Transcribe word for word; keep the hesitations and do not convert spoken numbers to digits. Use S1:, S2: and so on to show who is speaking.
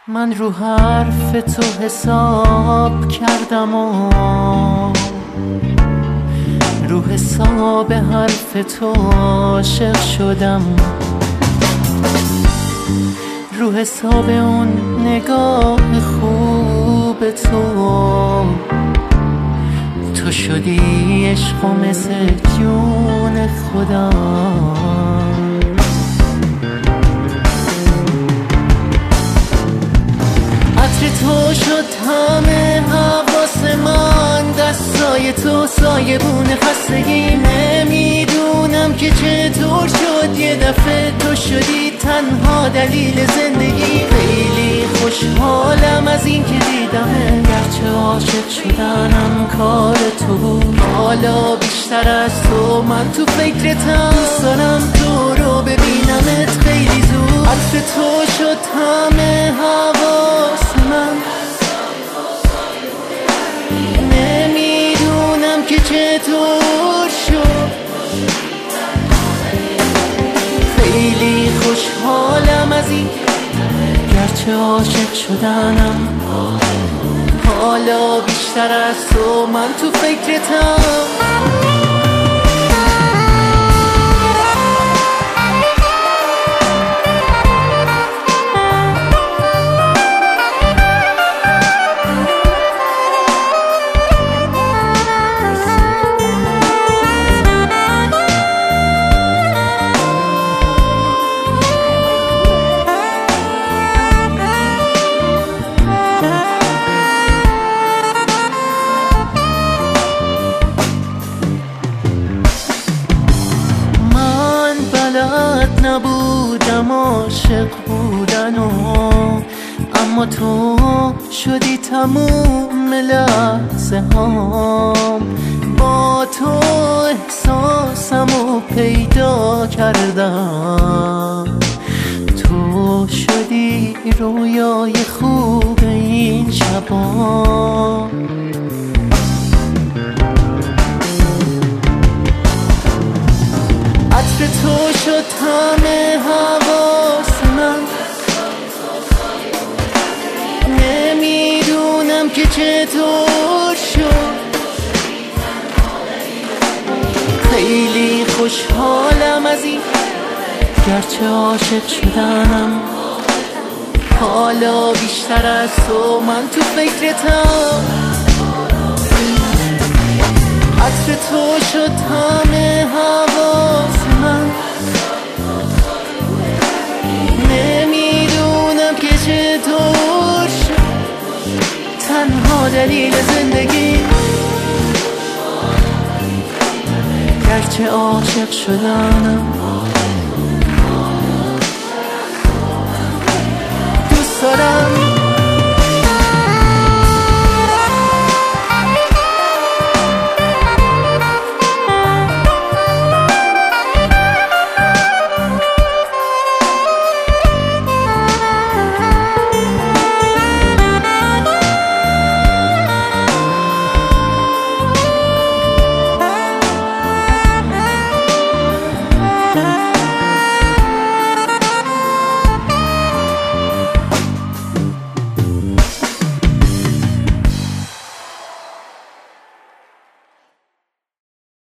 S1: من رو حرف تو حساب کردم و رو حساب حرف تو عاشق شدم، رو حساب اون نگاه خوب تو تو شدی عشق و مثل جون خودم. عطر تو شد همه حواس من، دستای تو سایبون خستگی. نمیدونم که چطور شد یه دفعه تو شدی تنها دلیل زندگی. خیلی خوشحالم از این که دیدمه، گرچه عاشق شدنم کار تو بود. حالا بیشتر از تو من تو فکرتم، دوست دارم تو رو ببینمت خیلی زود. عطر تو شد همه حواس من، نمیدونم که چطور شد. خیلی خوشحالم از این گرچه عاشق شدنم، حالا بیشتر از تو من تو فکرتم. نبودم عاشق بودن و اما تو شدی تموم لحظه هام. با تو احساسمو پیدا کردم، تو شدی رویای خوب این شبا. عطر تو شد همه حواس من، نمیدونم که چطور شد. خیلی خوشحالم از این گرچه عاشق شدنم، حالا بیشتر از تو من تو فکرتم. عطر تو شد همه حواس من، نمیدونم که چطور شد تنها دلیل زندگی. گرچه عاشق شدنم